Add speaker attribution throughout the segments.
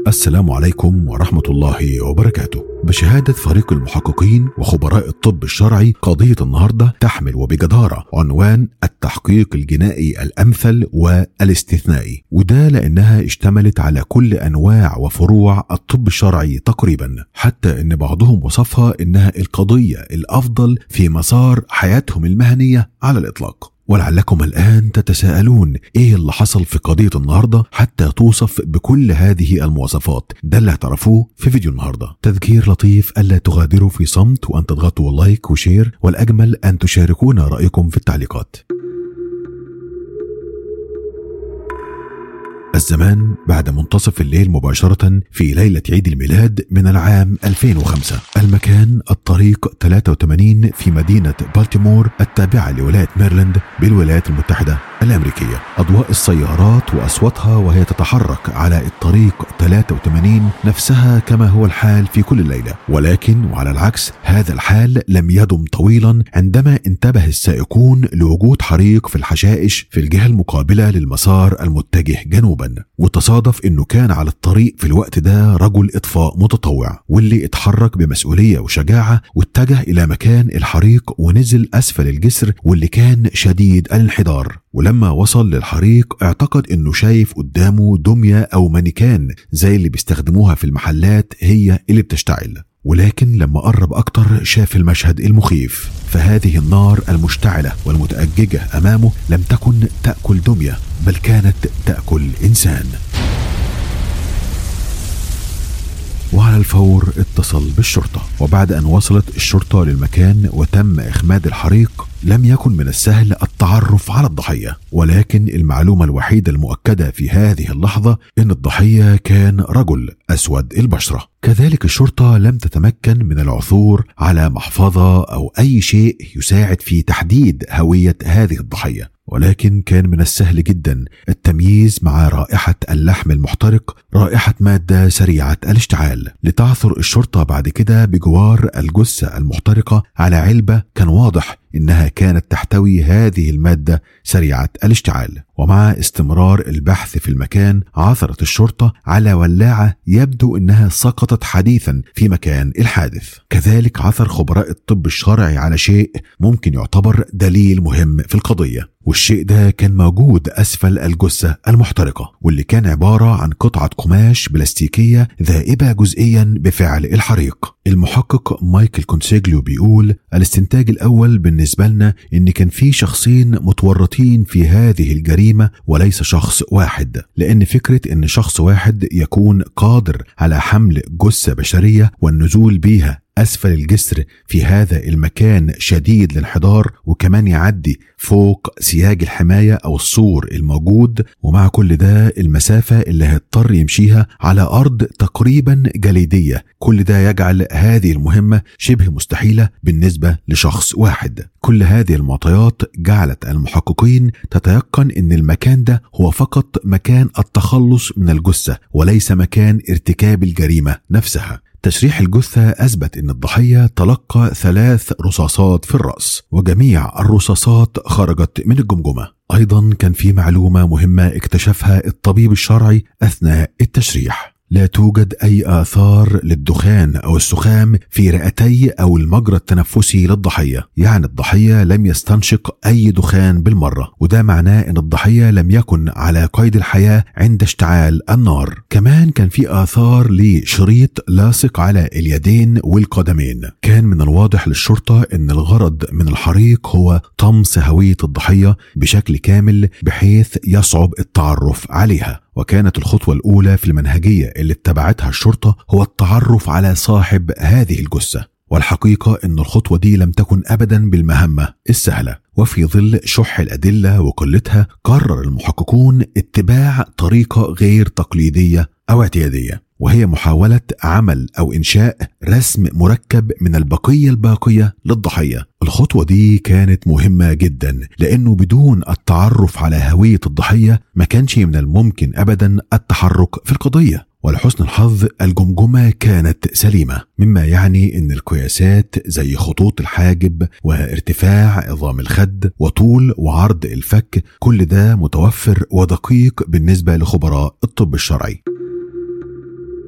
Speaker 1: السلام عليكم ورحمة الله وبركاته. بشهادة فريق المحققين وخبراء الطب الشرعي، قضية النهاردة تحمل وبجدارة عنوان التحقيق الجنائي الأمثل والاستثنائي، وده لأنها اشتملت على كل أنواع وفروع الطب الشرعي تقريبا، حتى أن بعضهم وصفها أنها القضية الأفضل في مسار حياتهم المهنية على الإطلاق. ولعلكم الآن تتساءلون إيه اللي حصل في قضية النهاردة حتى توصف بكل هذه المواصفات؟ ده اللي هتعرفوه في فيديو النهاردة. تذكير لطيف ألا تغادروا في صمت، وأن تضغطوا لايك وشير، والأجمل أن تشاركونا رأيكم في التعليقات. الزمان بعد منتصف الليل مباشرة في ليلة عيد الميلاد من العام 2005. المكان الطريق 83 في مدينة بالتيمور التابعة لولاية ميرلاند بالولايات المتحدة الأمريكية. أضواء السيارات وأصواتها وهي تتحرك على الطريق 83 نفسها كما هو الحال في كل ليلة، ولكن وعلى العكس هذا الحال لم يدم طويلا عندما انتبه السائقون لوجود حريق في الحشائش في الجهة المقابلة للمسار المتجه جنوبا. وتصادف انه كان على الطريق في الوقت ده رجل اطفاء متطوع، واللي اتحرك بمسؤولية وشجاعة واتجه الى مكان الحريق ونزل اسفل الجسر واللي كان شديد الانحدار. ولما وصل للحريق اعتقد انه شايف قدامه دمية او مانيكان زي اللي بيستخدموها في المحلات هي اللي بتشتعل، ولكن لما قرب أكتر شاف المشهد المخيف. فهذه النار المشتعلة والمتأججة أمامه لم تكن تأكل دمية، بل كانت تأكل إنسان. وعلى الفور اتصل بالشرطة، وبعد أن وصلت الشرطة للمكان وتم إخماد الحريق لم يكن من السهل التعرف على الضحية، ولكن المعلومة الوحيدة المؤكدة في هذه اللحظة أن الضحية كان رجل أسود البشرة. كذلك الشرطة لم تتمكن من العثور على محفظة أو أي شيء يساعد في تحديد هوية هذه الضحية، ولكن كان من السهل جدا التمييز مع رائحة اللحم المحترق، رائحة مادة سريعة الاشتعال. لتعثر الشرطة بعد كده بجوار الجثة المحترقة على علبة كان واضح إنها كانت تحتوي هذه المادة سريعة الاشتعال. ومع استمرار البحث في المكان عثرت الشرطة على ولاعة يبدو إنها سقطت حديثا في مكان الحادث. كذلك عثر خبراء الطب الشرعي على شيء ممكن يعتبر دليل مهم في القضية، والشيء ده كان موجود أسفل الجثة المحترقة، واللي كان عبارة عن قطعة قماش بلاستيكية ذائبة جزئيا بفعل الحريق. المحقق مايكل كونسيجلو بيقول الاستنتاج الأول بالنسبة لنا إن كان في شخصين متورطين في هذه الجريمة وليس شخص واحد، لأن فكرة إن شخص واحد يكون قادر على حمل جثة بشرية والنزول بيها أسفل الجسر في هذا المكان شديد الانحدار، وكمان يعدي فوق سياج الحماية أو السور الموجود، ومع كل ده المسافة اللي هيضطر يمشيها على أرض تقريبا جليدية، كل ده يجعل هذه المهمة شبه مستحيلة بالنسبة لشخص واحد. كل هذه المعطيات جعلت المحققين تتيقن أن المكان ده هو فقط مكان التخلص من الجثة وليس مكان ارتكاب الجريمة نفسها. تشريح الجثة أثبت أن الضحية تلقى 3 رصاصات في الرأس، وجميع الرصاصات خرجت من الجمجمة. أيضا كان في معلومة مهمة اكتشفها الطبيب الشرعي أثناء التشريح: لا توجد أي آثار للدخان أو السخام في رئتي أو المجرى التنفسي للضحية، يعني الضحية لم يستنشق أي دخان بالمرة، وده معناه أن الضحية لم يكن على قيد الحياة عند اشتعال النار. كمان كان في آثار لشريط لاصق على اليدين والقدمين. كان من الواضح للشرطة أن الغرض من الحريق هو طمس هوية الضحية بشكل كامل بحيث يصعب التعرف عليها. وكانت الخطوة الأولى في المنهجية اللي اتبعتها الشرطة هو التعرف على صاحب هذه الجثة، والحقيقة أن الخطوة دي لم تكن أبدا بالمهمة السهلة. وفي ظل شح الأدلة وقلتها قرر المحققون اتباع طريقة غير تقليدية أو اعتيادية، وهي محاولة عمل أو إنشاء رسم مركب من البقية الباقية للضحية. الخطوة دي كانت مهمة جدا، لأنه بدون التعرف على هوية الضحية ما كانش من الممكن أبدا التحرك في القضية. ولحسن الحظ الجمجمة كانت سليمة، مما يعني أن القياسات زي خطوط الحاجب وارتفاع عظام الخد وطول وعرض الفك كل ده متوفر ودقيق بالنسبة لخبراء الطب الشرعي.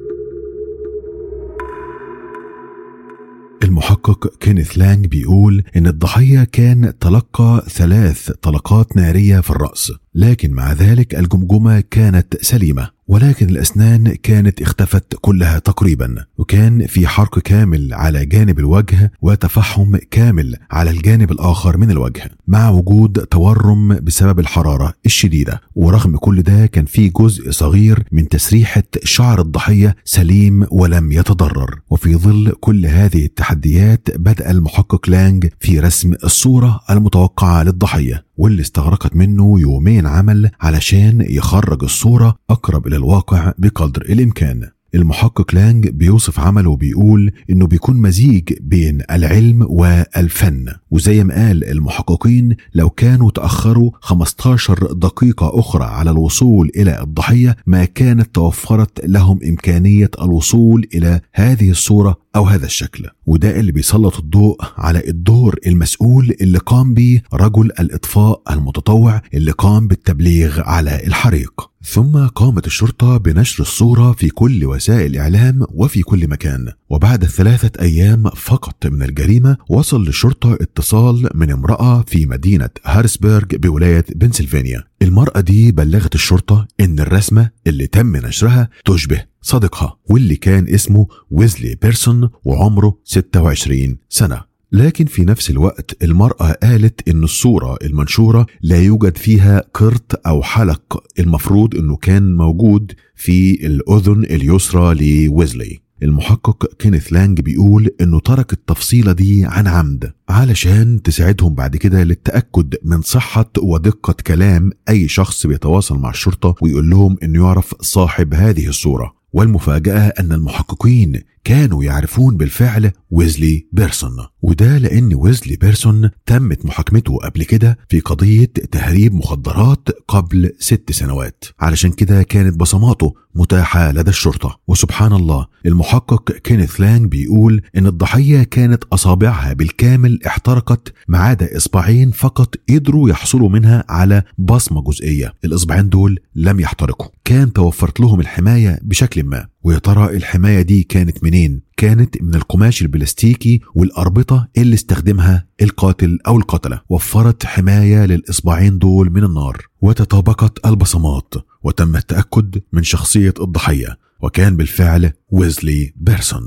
Speaker 1: المحقق كينيث لانج بيقول إن الضحية كان تلقى 3 طلقات نارية في الرأس، لكن مع ذلك الجمجمة كانت سليمة، ولكن الأسنان كانت اختفت كلها تقريبا، وكان في حرق كامل على جانب الوجه وتفحم كامل على الجانب الآخر من الوجه، مع وجود تورم بسبب الحرارة الشديدة. ورغم كل ده كان في جزء صغير من تسريحة شعر الضحية سليم ولم يتضرر. وفي ظل كل هذه التحديات بدأ المحقق لانج في رسم الصورة المتوقعة للضحية، واللي استغرقت منه 2 عمل علشان يخرج الصورة أقرب إلى الواقع بقدر الإمكان. المحقق لانج بيوصف عمله وبيقول إنه بيكون مزيج بين العلم والفن، وزي ما قال المحققين لو كانوا تأخروا 15 دقيقة أخرى على الوصول إلى الضحية ما كانت توفرت لهم إمكانية الوصول إلى هذه الصورة أو هذا الشكل. وده اللي بيسلط الضوء على الدور المسؤول اللي قام به رجل الإطفاء المتطوع اللي قام بالتبليغ على الحريق. ثم قامت الشرطة بنشر الصورة في كل وسائل الإعلام وفي كل مكان. وبعد 3 أيام فقط من الجريمة وصل للشرطة اتصال من امرأة في مدينة هارسبرغ بولاية بنسلفانيا. المرأة دي بلغت الشرطة إن الرسمة اللي تم نشرها تشبه صديقها واللي كان اسمه ويزلي بيرسون وعمره 26 سنة. لكن في نفس الوقت المرأة قالت إن الصورة المنشورة لا يوجد فيها قرط أو حلق المفروض إنه كان موجود في الأذن اليسرى لويزلي. المحقق كينيث لانج بيقول إنه ترك التفصيلة دي عن عمد علشان تساعدهم بعد كده للتأكد من صحة ودقة كلام أي شخص بيتواصل مع الشرطة ويقول لهم إنه يعرف صاحب هذه الصورة. والمفاجأة أن المحققين كانوا يعرفون بالفعل ويزلي بيرسون، وده لأن ويزلي بيرسون تمت محاكمته قبل كده في قضية تهريب مخدرات قبل 6 سنوات، علشان كده كانت بصماته متاحة لدى الشرطة. وسبحان الله المحقق كينيث لانج بيقول إن الضحية كانت أصابعها بالكامل احترقت ما عدا إصبعين فقط قدروا يحصلوا منها على بصمة جزئية. الإصبعين دول لم يحترقوا، كان توفرت لهم الحماية بشكل ما. ويا ترى الحماية دي كانت منين؟ كانت من القماش البلاستيكي والأربطة اللي استخدمها القاتل أو القتلة، وفرت حماية للإصبعين دول من النار. وتطابقت البصمات وتم التأكد من شخصية الضحية، وكان بالفعل ويزلي بيرسون.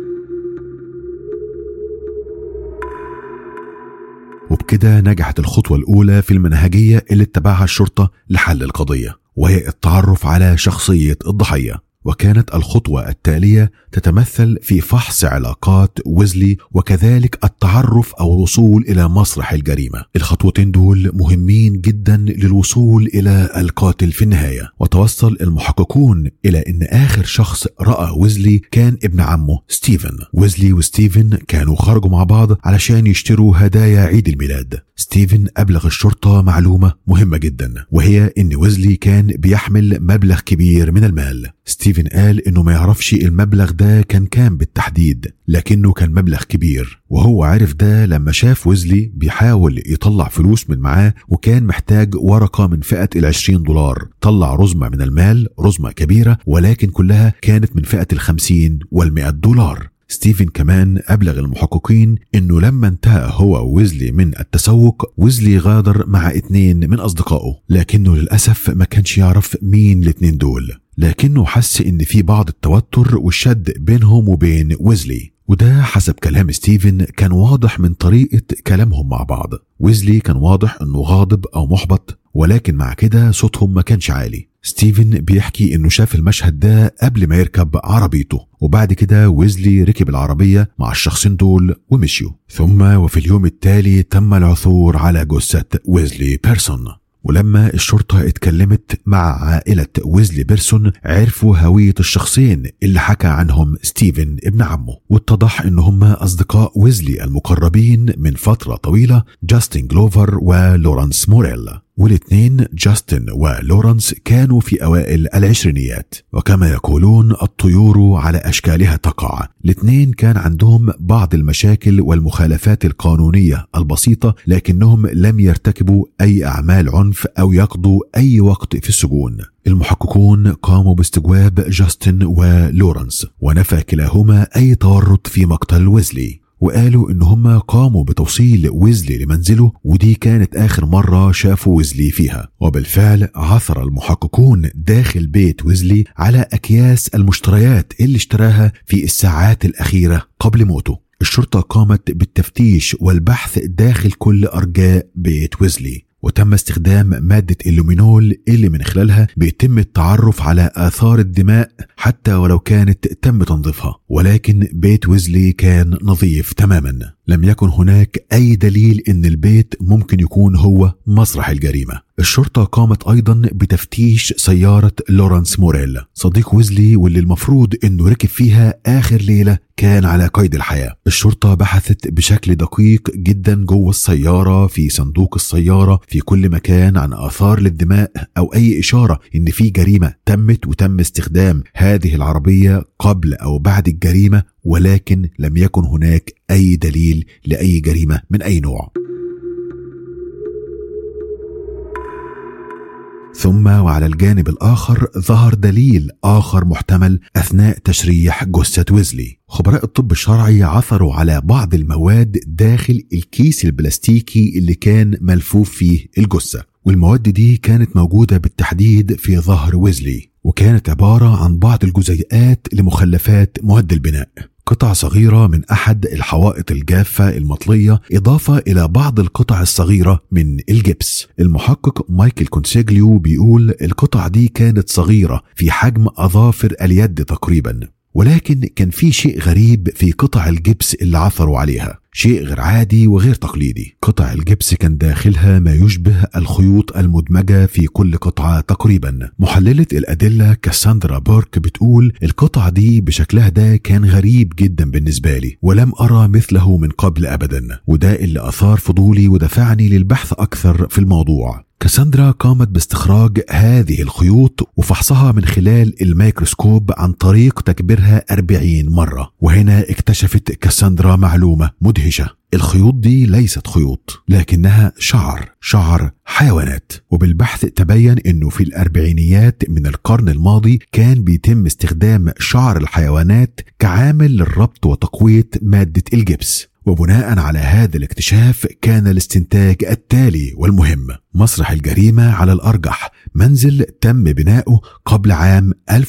Speaker 1: وبكده نجحت الخطوة الأولى في المنهجية اللي اتبعها الشرطة لحل القضية، وهي التعرف على شخصية الضحية. وكانت الخطوة التالية تتمثل في فحص علاقات ويزلي وكذلك التعرف أو الوصول إلى مسرح الجريمة. الخطوتين دول مهمين جدا للوصول إلى القاتل في النهاية. وتوصل المحققون إلى أن آخر شخص رأى ويزلي كان ابن عمه ستيفن. ويزلي وستيفن كانوا خرجوا مع بعض علشان يشتروا هدايا عيد الميلاد. ستيفن أبلغ الشرطة معلومة مهمة جدا، وهي أن ويزلي كان بيحمل مبلغ كبير من المال. ستيفن قال إنه ما يعرفش المبلغ ده كان كام بالتحديد، لكنه كان مبلغ كبير، وهو عرف ده لما شاف ويزلي بيحاول يطلع فلوس من معاه وكان محتاج ورقة من فئة $20. طلع رزمة من المال، رزمة كبيرة ولكن كلها كانت من فئة $50 وال$100. ستيفن كمان أبلغ المحققين إنه لما انتهى هو ويزلي من التسوق، ويزلي غادر مع 2 من أصدقائه، لكنه للأسف ما كانش يعرف مين ال2 دول، لكنه حس إن في بعض التوتر والشد بينهم وبين ويزلي. وده حسب كلام ستيفن كان واضح من طريقة كلامهم مع بعض. ويزلي كان واضح إنه غاضب أو محبط، ولكن مع كده صوتهم ما كانش عالي. ستيفن بيحكي إنه شاف المشهد ده قبل ما يركب عربيته، وبعد كده ويزلي ركب العربية مع الشخصين دول ومشيوا. ثم وفي اليوم التالي تم العثور على جثة ويزلي بيرسون. ولما الشرطة اتكلمت مع عائلة ويزلي بيرسون عرفوا هوية الشخصين اللي حكى عنهم ستيفن ابن عمه، واتضح ان هم أصدقاء ويزلي المقربين من فترة طويلة، جاستن جلوفر ولورانس موريل. والاثنين جاستن ولورانس كانوا في أوائل العشرينيات، وكما يقولون الطيور على أشكالها تقع. الاثنين كان عندهم بعض المشاكل والمخالفات القانونية البسيطة، لكنهم لم يرتكبوا أي أعمال عنف أو يقضوا أي وقت في السجون. المحققون قاموا باستجواب جاستن ولورانس، ونفى كلاهما أي تورط في مقتل ويزلي. وقالوا إن هم قاموا بتوصيل ويزلي لمنزله، ودي كانت آخر مرة شافوا ويزلي فيها. وبالفعل عثر المحققون داخل بيت ويزلي على أكياس المشتريات اللي اشتراها في الساعات الأخيرة قبل موته. الشرطة قامت بالتفتيش والبحث داخل كل أرجاء بيت ويزلي، وتم استخدام مادة اللومينول اللي من خلالها بيتم التعرف على آثار الدماء حتى ولو كانت تم تنظيفها. ولكن بيت ويزلي كان نظيف تماما، لم يكن هناك أي دليل إن البيت ممكن يكون هو مسرح الجريمة. الشرطة قامت أيضا بتفتيش سيارة لورانس موريل صديق ويزلي، واللي المفروض إنه ركب فيها آخر ليلة كان على قيد الحياة. الشرطة بحثت بشكل دقيق جدا جوه السيارة، في صندوق السيارة، في كل مكان عن آثار للدماء أو أي إشارة إن في جريمة تمت وتم استخدام هذه العربية قبل أو بعد الجريمة، ولكن لم يكن هناك أي دليل لأي جريمة من أي نوع. ثم وعلى الجانب الآخر ظهر دليل آخر محتمل أثناء تشريح جثة ويزلي. خبراء الطب الشرعي عثروا على بعض المواد داخل الكيس البلاستيكي اللي كان ملفوف فيه الجثة، والمواد دي كانت موجودة بالتحديد في ظهر ويزلي، وكانت عبارة عن بعض الجزيئات لمخلفات مواد البناء، قطع صغيرة من أحد الحوائط الجافة المطلية، إضافة إلى بعض القطع الصغيرة من الجبس. المحقق مايكل كونسيجليو بيقول القطع دي كانت صغيرة في حجم أظافر اليد تقريبا، ولكن كان في شيء غريب في قطع الجبس اللي عثروا عليها، شيء غير عادي وغير تقليدي. قطع الجبس كان داخلها ما يشبه الخيوط المدمجة في كل قطعة تقريبا. محللة الأدلة كاساندرا بورك بتقول القطع دي بشكلها ده كان غريب جدا بالنسبة لي، ولم أرى مثله من قبل أبدا، وده اللي أثار فضولي ودفعني للبحث أكثر في الموضوع. كاساندرا قامت باستخراج هذه الخيوط وفحصها من خلال الميكروسكوب عن طريق تكبيرها 40 مرة، وهنا اكتشفت كاساندرا معلومة مدهشة. الخيوط دي ليست خيوط، لكنها شعر حيوانات. وبالبحث تبين انه في الأربعينيات من القرن الماضي كان بيتم استخدام شعر الحيوانات كعامل للربط وتقوية مادة الجبس. وبناء على هذا الاكتشاف كان الاستنتاج التالي والمهم: مسرح الجريمة على الأرجح منزل تم بناؤه قبل عام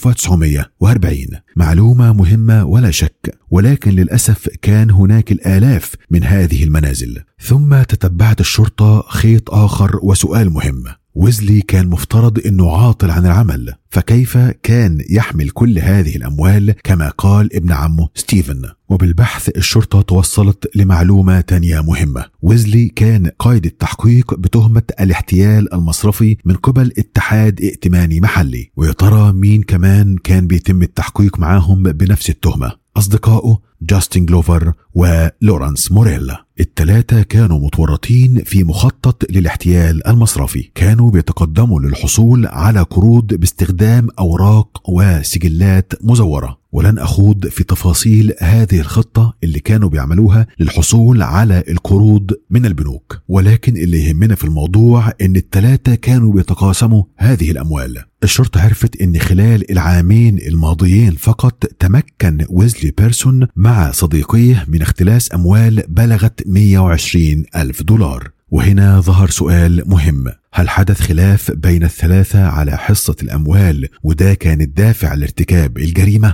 Speaker 1: 1940. معلومة مهمة ولا شك، ولكن للأسف كان هناك الآلاف من هذه المنازل. ثم تتبعت الشرطة خيط آخر وسؤال مهم: ويزلي كان مفترض أنه عاطل عن العمل، فكيف كان يحمل كل هذه الأموال كما قال ابن عمه ستيفن؟ وبالبحث الشرطة توصلت لمعلومة تانية مهمة: ويزلي كان قيد التحقيق بتهمة الاحتيال المصرفي من قبل اتحاد ائتماني محلي. ويا ترى مين كمان كان بيتم التحقيق معاهم بنفس التهمة؟ أصدقائه جاستن جلوفر ولورانس موريلا. الثلاثة كانوا متورطين في مخطط للاحتيال المصرفي، كانوا بيتقدموا للحصول على قروض باستخدام أوراق وسجلات مزورة. ولن أخوض في تفاصيل هذه الخطة اللي كانوا بيعملوها للحصول على القروض من البنوك، ولكن اللي يهمنا في الموضوع إن الثلاثة كانوا بيتقاسموا هذه الأموال. الشرطة عرفت إن خلال العامين الماضيين فقط تمكن ويزلي بيرسون مع صديقيه من اختلاس أموال بلغت $120,000. وهنا ظهر سؤال مهم: هل حدث خلاف بين الثلاثة على حصة الأموال وده كان الدافع لارتكاب الجريمة؟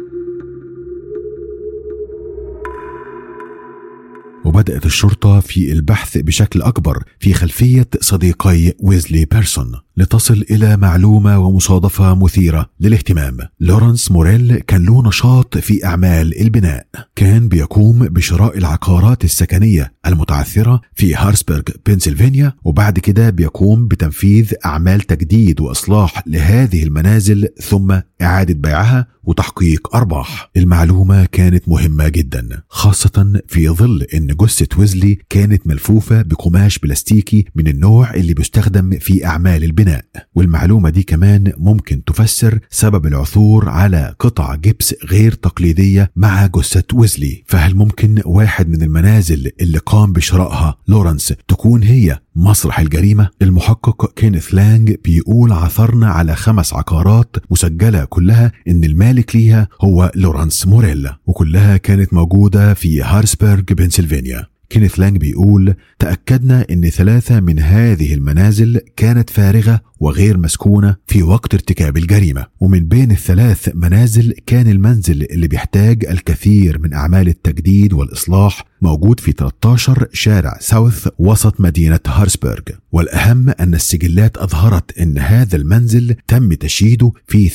Speaker 1: وبدأت الشرطة في البحث بشكل أكبر في خلفية صديقي ويزلي بيرسون لتصل إلى معلومة ومصادفة مثيرة للاهتمام. لورانس موريل كان له نشاط في أعمال البناء، كان بيقوم بشراء العقارات السكنية المتعثرة في هارسبرغ بنسلفانيا، وبعد كده بيقوم بتنفيذ أعمال تجديد وإصلاح لهذه المنازل ثم إعادة بيعها وتحقيق أرباح. المعلومة كانت مهمة جدا، خاصة في ظل أن جثة ويزلي كانت ملفوفة بقماش بلاستيكي من النوع اللي بيستخدم في أعمال البناء. البناء. والمعلومة دي كمان ممكن تفسر سبب العثور على قطع جبس غير تقليدية مع جثة ويزلي. فهل ممكن واحد من المنازل اللي قام بشرائها لورانس تكون هي مسرح الجريمة؟ المحقق كينيث لانج بيقول عثرنا على 5 عقارات مسجلة كلها ان المالك ليها هو لورانس موريل، وكلها كانت موجودة في هارسبرغ بنسلفانيا. كينيث لانج بيقول تأكدنا ان 3 من هذه المنازل كانت فارغة وغير مسكونة في وقت ارتكاب الجريمة، ومن بين ال3 منازل كان المنزل اللي بيحتاج الكثير من أعمال التجديد والإصلاح موجود في 13 شارع ساوث وسط مدينة هارسبرغ. والأهم أن السجلات أظهرت أن هذا المنزل تم تشييده في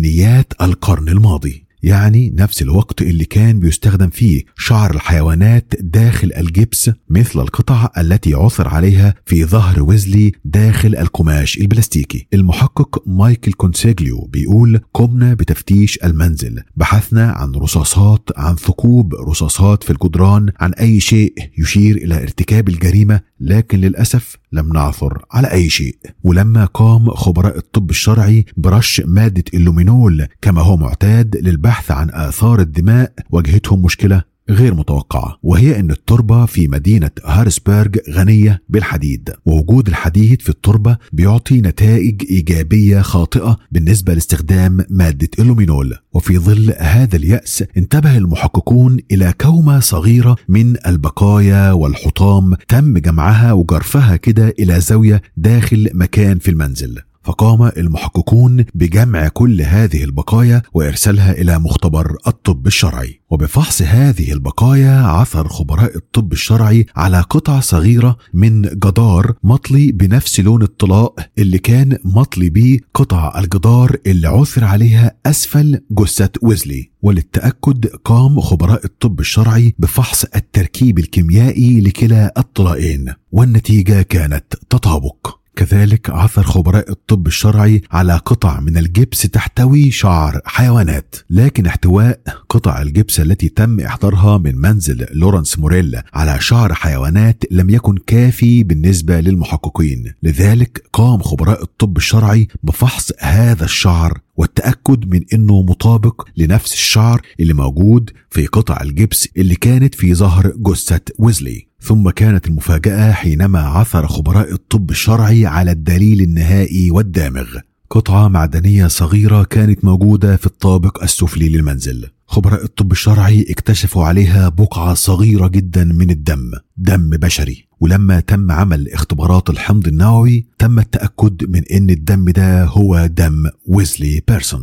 Speaker 1: 30 القرن الماضي، يعني نفس الوقت اللي كان بيستخدم فيه شعر الحيوانات داخل الجبس مثل القطع التي عثر عليها في ظهر ويزلي داخل القماش البلاستيكي. المحقق مايكل كونسيجليو بيقول قمنا بتفتيش المنزل، بحثنا عن رصاصات، عن ثقوب رصاصات في الجدران، عن أي شيء يشير إلى ارتكاب الجريمة، لكن للأسف لم نعثر على أي شيء. ولما قام خبراء الطب الشرعي برش مادة اللومينول كما هو معتاد للبحث عن آثار الدماء، واجهتهم مشكلة غير متوقعة، وهي أن التربة في مدينة هارسبرغ غنية بالحديد، ووجود الحديد في التربة بيعطي نتائج إيجابية خاطئة بالنسبة لاستخدام مادة اللومينول. وفي ظل هذا اليأس انتبه المحققون إلى كومة صغيرة من البقايا والحطام تم جمعها وجرفها كده إلى زاوية داخل مكان في المنزل. فقام المحققون بجمع كل هذه البقايا وإرسالها إلى مختبر الطب الشرعي. وبفحص هذه البقايا عثر خبراء الطب الشرعي على قطع صغيرة من جدار مطلي بنفس لون الطلاء اللي كان مطلي بيه قطع الجدار اللي عثر عليها أسفل جثة ويزلي. وللتأكد قام خبراء الطب الشرعي بفحص التركيب الكيميائي لكلا الطلائين، والنتيجة كانت تطابق. كذلك عثر خبراء الطب الشرعي على قطع من الجبس تحتوي شعر حيوانات، لكن احتواء قطع الجبس التي تم إحضارها من منزل لورانس موريل على شعر حيوانات لم يكن كافي بالنسبة للمحققين. لذلك قام خبراء الطب الشرعي بفحص هذا الشعر والتأكد من أنه مطابق لنفس الشعر اللي موجود في قطع الجبس اللي كانت في ظهر جثة ويزلي. ثم كانت المفاجأة حينما عثر خبراء الطب الشرعي على الدليل النهائي والدامغ، قطعة معدنية صغيرة كانت موجودة في الطابق السفلي للمنزل. خبراء الطب الشرعي اكتشفوا عليها بقعة صغيرة جدا من الدم، دم بشري. ولما تم عمل اختبارات الحمض النووي تم التأكد من ان الدم ده هو دم ويزلي بيرسون.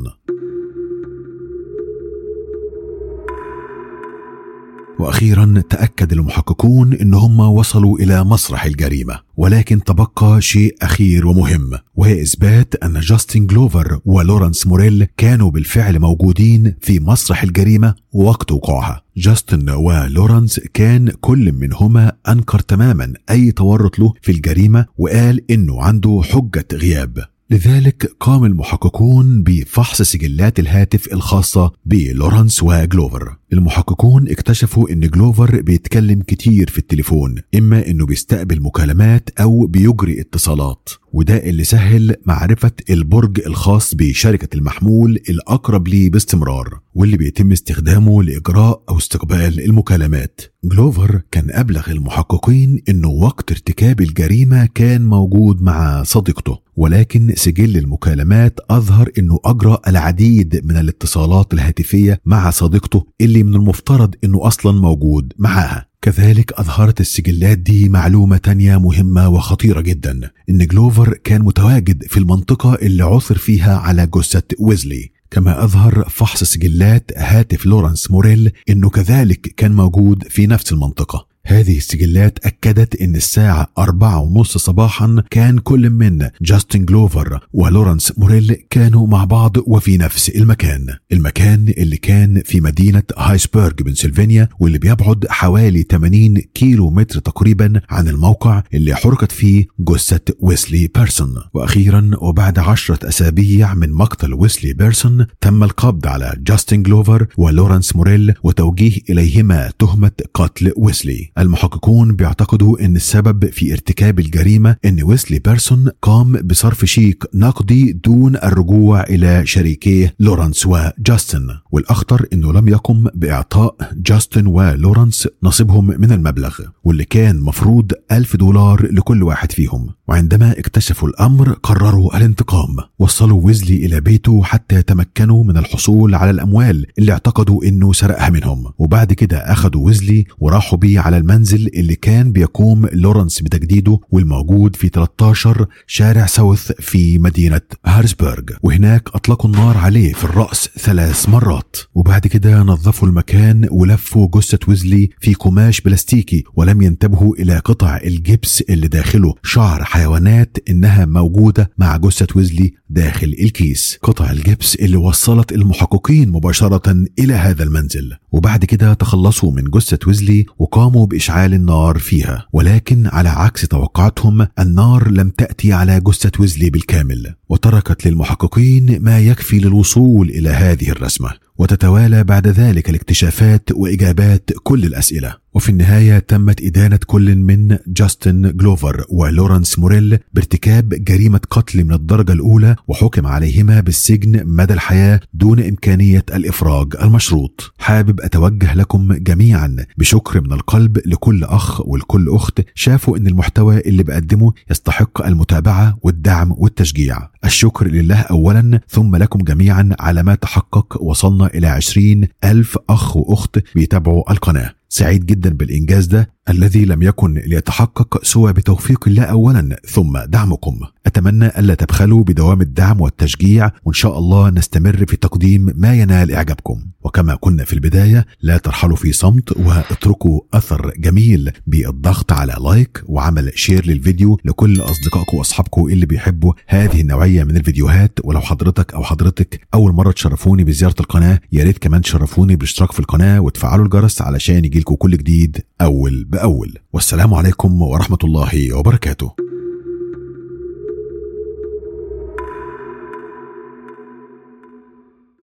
Speaker 1: وأخيرا تأكد المحققون إن هم وصلوا إلى مسرح الجريمة، ولكن تبقى شيء أخير ومهم، وهي إثبات أن جاستن جلوفر ولورانس موريل كانوا بالفعل موجودين في مسرح الجريمة وقت وقوعها. جاستن ولورانس كان كل منهما أنكر تماما أي تورط له في الجريمة وقال إنه عنده حجة غياب. لذلك قام المحققون بفحص سجلات الهاتف الخاصة بلورانس وجلوفر. المحققون اكتشفوا ان جلوفر بيتكلم كتير في التليفون، اما انه بيستقبل مكالمات او بيجري اتصالات، وده اللي سهل معرفة البرج الخاص بشركة المحمول الأقرب ليه باستمرار، واللي بيتم استخدامه لإجراء أو استقبال المكالمات. جلوفر كان أبلغ المحققين إنه وقت ارتكاب الجريمة كان موجود مع صديقته، ولكن سجل المكالمات أظهر إنه أجرى العديد من الاتصالات الهاتفية مع صديقته اللي من المفترض إنه أصلا موجود معاها. كذلك أظهرت السجلات دي معلومة تانية مهمة وخطيرة جدا، إن جلوفر كان متواجد في المنطقة اللي عثر فيها على جثة ويزلي. كما أظهر فحص سجلات هاتف لورانس موريل إنه كذلك كان موجود في نفس المنطقة. هذه السجلات أكدت أن الساعة 4:30 صباحا كان كل من جاستن جلوفر ولورانس موريل كانوا مع بعض وفي نفس المكان اللي كان في مدينة هارسبرغ بنسلفانيا، واللي بيبعد حوالي 80 كيلو متر تقريبا عن الموقع اللي حرقت فيه جثة ويزلي بيرسون. وأخيرا وبعد 10 أسابيع من مقتل ويزلي بيرسون تم القبض على جاستن جلوفر ولورانس موريل وتوجيه إليهما تهمة قتل ويزلي. المحققون بيعتقدوا ان السبب في ارتكاب الجريمة ان ويسلي بيرسون قام بصرف شيك نقدي دون الرجوع الى شريكيه لورانس وجاستن، والاخطر انه لم يقم باعطاء جاستن ولورانس نصيبهم من المبلغ واللي كان مفروض $1000 لكل واحد فيهم. وعندما اكتشفوا الامر قرروا الانتقام، وصلوا ويزلي الى بيته حتى تمكنوا من الحصول على الاموال اللي اعتقدوا انه سرقها منهم، وبعد كده اخذوا ويزلي وراحوا بيه على المنزل اللي كان بيقوم لورانس بتجديده والموجود في 13 شارع ساوث في مدينة هارسبرغ، وهناك اطلقوا النار عليه في الرأس 3 مرات، وبعد كده نظفوا المكان ولفوا جثة ويزلي في قماش بلاستيكي، ولم ينتبهوا الى قطع الجبس اللي داخله شعر حيوانات انها موجودة مع جثة ويزلي داخل الكيس، قطع الجبس اللي وصلت المحققين مباشرة الى هذا المنزل. وبعد كده تخلصوا من جثة ويزلي وقاموا بإشعال النار فيها، ولكن على عكس توقعاتهم النار لم تأتي على جثة ويزلي بالكامل، وتركت للمحققين ما يكفي للوصول إلى هذه الرسمة. وتتوالى بعد ذلك الاكتشافات وإجابات كل الأسئلة، وفي النهاية تمت إدانة كل من جاستن جلوفر ولورانس موريل بارتكاب جريمة قتل من الدرجة الأولى، وحكم عليهما بالسجن مدى الحياة دون إمكانية الإفراج المشروط. حابب أتوجه لكم جميعا بشكر من القلب لكل أخ ولكل أخت شافوا أن المحتوى اللي بقدمه يستحق المتابعة والدعم والتشجيع. الشكر لله أولا، ثم لكم جميعا على ما تحقق وصلنا إلى 20,000 أخ وأخت بيتابعوا القناة. سعيد جدا بالإنجاز ده الذي لم يكن ليتحقق سوى بتوفيق الله أولا ثم دعمكم. أتمنى ألا تبخلوا بدوام الدعم والتشجيع، وإن شاء الله نستمر في تقديم ما ينال إعجابكم. وكما كنا في البداية لا ترحلوا في صمت، واتركوا أثر جميل بالضغط على لايك وعمل شير للفيديو لكل أصدقائكم وأصحابكم اللي بيحبوا هذه النوعية من الفيديوهات. ولو حضرتك أو حضرتك أول مرة تشرفوني بزيارة القناة، يا ريت كمان تشرفوني بالاشتراك في القناة وتفعلوا الجرس علشان يجيلكم كل جديد أول بأول. والسلام عليكم ورحمة الله وبركاته.